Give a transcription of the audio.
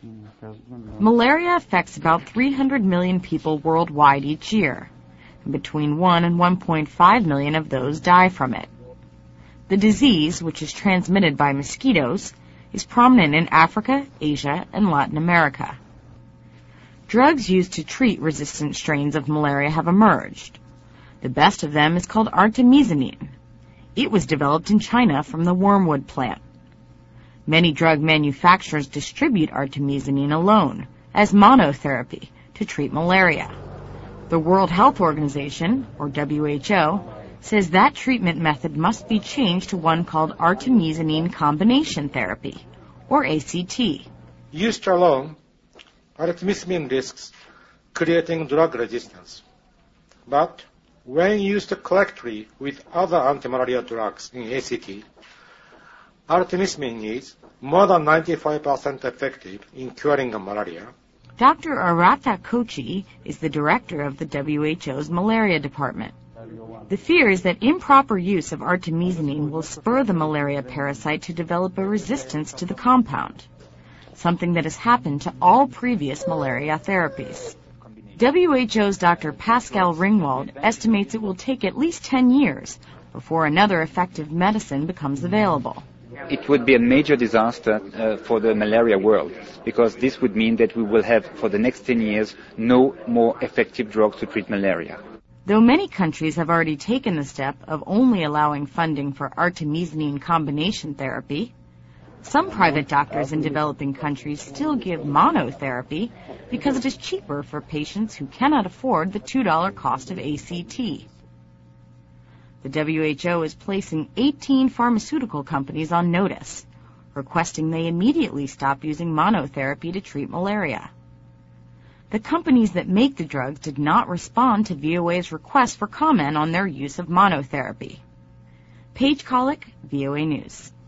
Malaria affects about 300 million people worldwide each year, and between 1 and 1.5 million of those die from it. The disease, which is transmitted by mosquitoes, is prominent in Africa, Asia, and Latin America. Drugs used to treat resistant strains of malaria have emerged. The best of them is called artemisinin. It was developed in China from the wormwood plant. Many drug manufacturers distribute artemisinin alone, as monotherapy, to treat malaria. The World Health Organization, or WHO, says that treatment method must be changed to one called artemisinin combination therapy, or ACT. Used alone, artemisinin risks creating drug resistance. But when used correctly with other anti-malaria drugs in ACT, artemisinin is more than 95% effective in curing malaria. Dr. Arata Kochi is the director of the WHO's malaria department. The fear is that improper use of artemisinin will spur the malaria parasite to develop a resistance to the compound, something that has happened to all previous malaria therapies. WHO's Dr. Pascal Ringwald estimates it will take at least 10 years before another effective medicine becomes available. It would be a major disaster for the malaria world, because this would mean that we will have, for the next 10 years, no more effective drugs to treat malaria. Though many countries have already taken the step of only allowing funding for artemisinin combination therapy, some private doctors in developing countries still give monotherapy because it is cheaper for patients who cannot afford the $2 cost of ACT. The WHO is placing 18 pharmaceutical companies on notice, requesting they immediately stop using monotherapy to treat malaria. The companies that make the drugs did not respond to VOA's request for comment on their use of monotherapy. Paige Kollick, VOA News.